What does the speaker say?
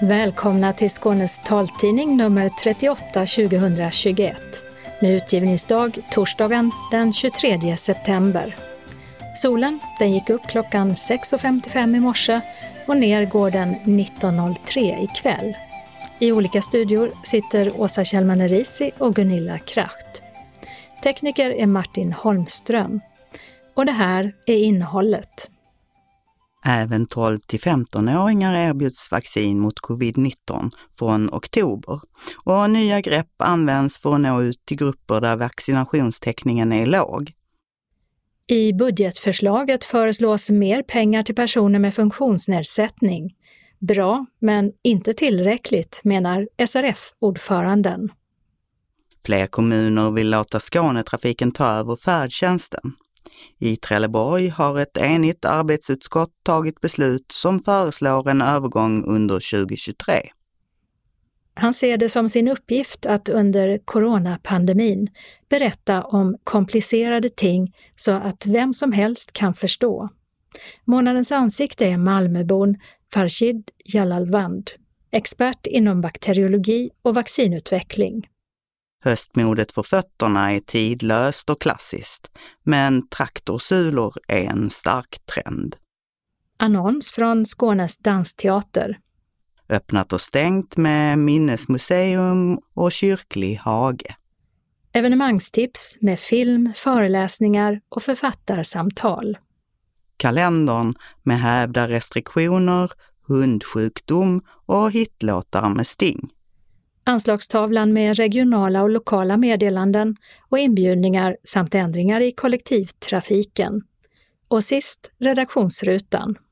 Välkomna till Skånes taltidning nummer 38 2021 med utgivningsdag torsdagen den 23 september. Solen den gick upp klockan 6.55 i morse och ner går den 19.03 ikväll. I olika studior sitter Åsa Kjellman-Erisi och Gunilla Kracht. Tekniker är Martin Holmström. Och det här är innehållet. Även 12-15-åringar erbjuds vaccin mot covid-19 från oktober och nya grepp används för att nå ut till grupper där vaccinationstäckningen är låg. I budgetförslaget föreslås mer pengar till personer med funktionsnedsättning. Bra, men inte tillräckligt, menar SRF-ordföranden. Fler kommuner vill låta Skånetrafiken ta över färdtjänsten. I Trelleborg har ett enigt arbetsutskott tagit beslut som föreslår en övergång under 2023. Han ser det som sin uppgift att under coronapandemin berätta om komplicerade ting så att vem som helst kan förstå. Månadens ansikte är Malmöbon Farshid Jalalvand, expert inom bakteriologi och vaccinutveckling. Höstmodet för fötterna är tidlöst och klassiskt, men traktorsulor är en stark trend. Annons från Skånes dansteater. Öppnat och stängt med minnesmuseum och kyrklig hage. Evenemangstips med film, föreläsningar och författarsamtal. Kalendern med hävda restriktioner, hundsjukdom och hitlåtar med Sting. Anslagstavlan med regionala och lokala meddelanden och inbjudningar samt ändringar i kollektivtrafiken. Och sist redaktionsrutan.